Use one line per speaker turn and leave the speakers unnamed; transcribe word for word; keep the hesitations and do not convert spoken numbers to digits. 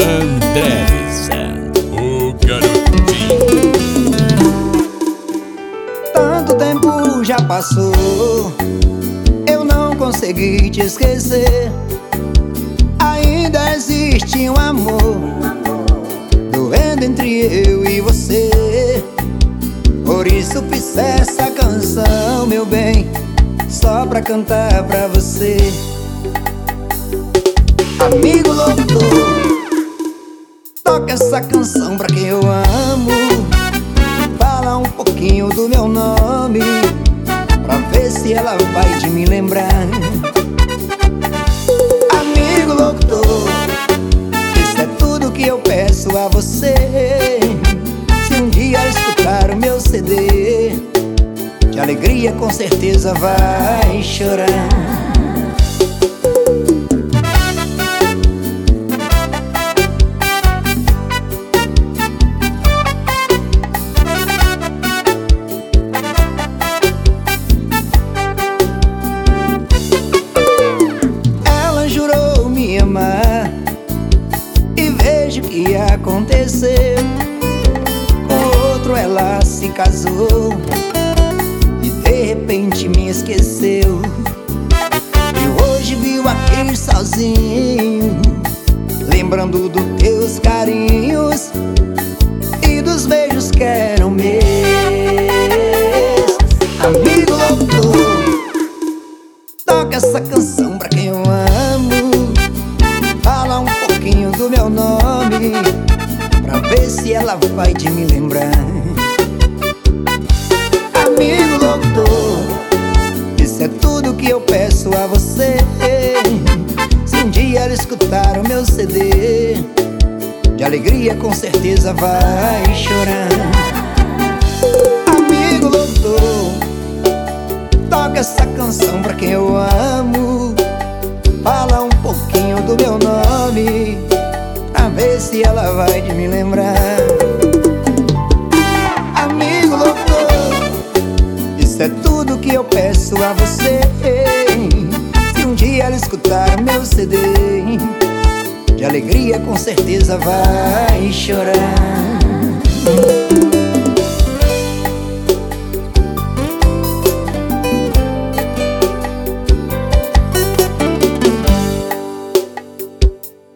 André Rizan, o garotinho.
Tanto tempo já passou, eu não consegui te esquecer. Ainda existe um amor doendo entre eu e você. Por isso fiz essa canção, meu bem, só pra cantar pra você. Amigo louco, toca essa canção pra quem eu amo. Fala um pouquinho do meu nome, pra ver se ela vai de me lembrar. Amigo louco, isso é tudo que eu peço a você. Se um dia escutar o meu C D, de alegria com certeza vai chorar. E vejo o que aconteceu. Com outro ela se casou e de repente me esqueceu. E hoje vivo aqui sozinho, lembrando dos teus carinhos e dos beijos que eram meus. Amigo louco, toca essa canção pra quem eu amo. Fala um pouquinho do meu nome, pra ver se ela vai de me lembrar. Amigo louco, isso é tudo que eu peço a você. Se um dia ela escutar o meu C D, de alegria com certeza vai chorar. Amigo louco, toca essa canção pra quem eu amo. Fala um pouquinho do meu nome, pra ver se ela vai de me lembrar. Amigo louco, isso é tudo que eu peço a você. Se um dia ela escutar meu C D, de alegria com certeza vai chorar.